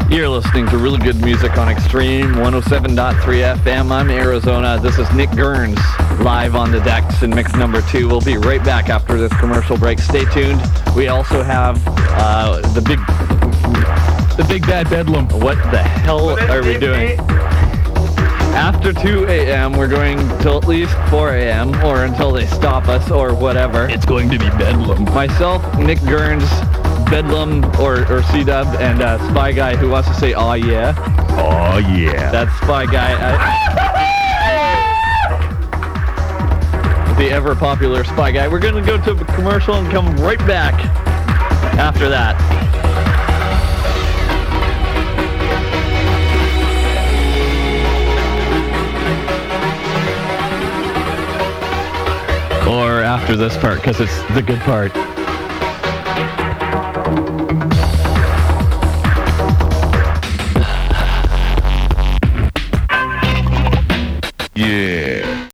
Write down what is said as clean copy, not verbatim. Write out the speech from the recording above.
You're listening to really good music on Extreme 107.3 FM. I'm Arizona. This is Nick Gurns live on the decks in mix number 2. We'll be right back after this commercial break. Stay tuned. We also have the big bad bedlam. What the hell are we doing? After 2 a.m., we're going till at least 4 a.m. or until they stop us or whatever. It's going to be bedlam. Myself, Nick Gurns, Bedlam or C-Dub, and Spy Guy who wants to say, aw yeah. Aw yeah. That's Spy Guy. The ever popular Spy Guy. We're going to go to a commercial and come right back after that. Or after this part, because it's the good part. Yeah.